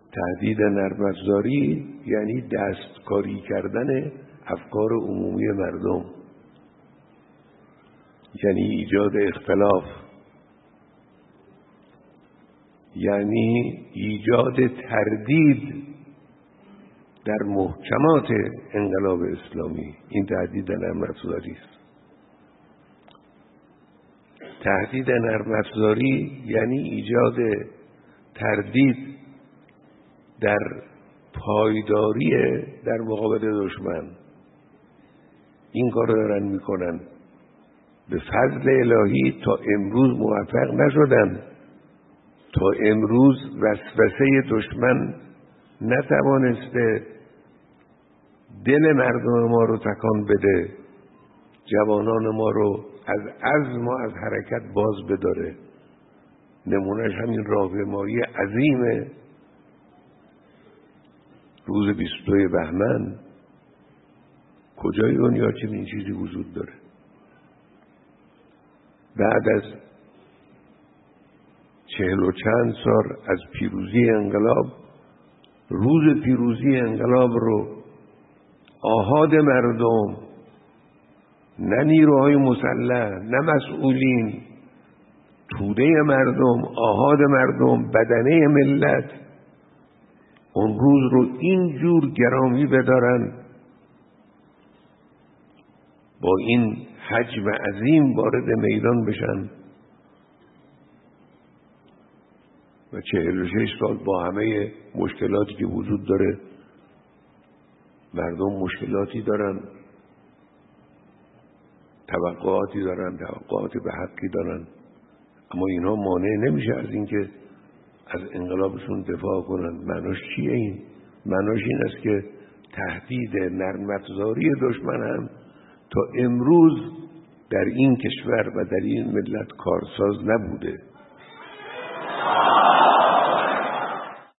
تهدید نرم افزاری یعنی دستکاری کردن افکار عمومی مردم، یعنی ایجاد اختلاف، یعنی ایجاد تردید در محکمات انقلاب اسلامی. این تهدید نرم افزاری است. تهدید نرم افزاری یعنی ایجاد تردید در پایداری در مقابل دشمن. این کار دارن میکنن. به فضل الهی تا امروز موفق نشدن. تا امروز وسوسه دشمن نتوانسته دل مردم ما رو تکان بده، جوانان ما رو از عزم و از حرکت باز بداره. نمونهش همین راهپیمایی عظیم روز 22 بهمن. کجای دنیا چنین چیزی وجود داره؟ بعد از 40 و چند سال از پیروزی انقلاب، روز پیروزی انقلاب رو آحاد مردم، نه نیروهای مسلح، نه مسئولین، توده مردم، آحاد مردم، بدنه ملت، اون روز رو اینجور گرامی بدارن، با این حجم عظیم وارد میدان بشن و 46 سال با همه مشکلاتی که وجود داره، مردم مشکلاتی دارن، توقعاتی دارن، توقعات به حقی دارن، اما اینها مانع نمیشه از اینکه از انقلابشون دفاع کنن. معناش چیه این؟ معناش این است که تهدید نرم افزاری دشمن هم تا امروز در این کشور و در این ملت کارساز نبوده.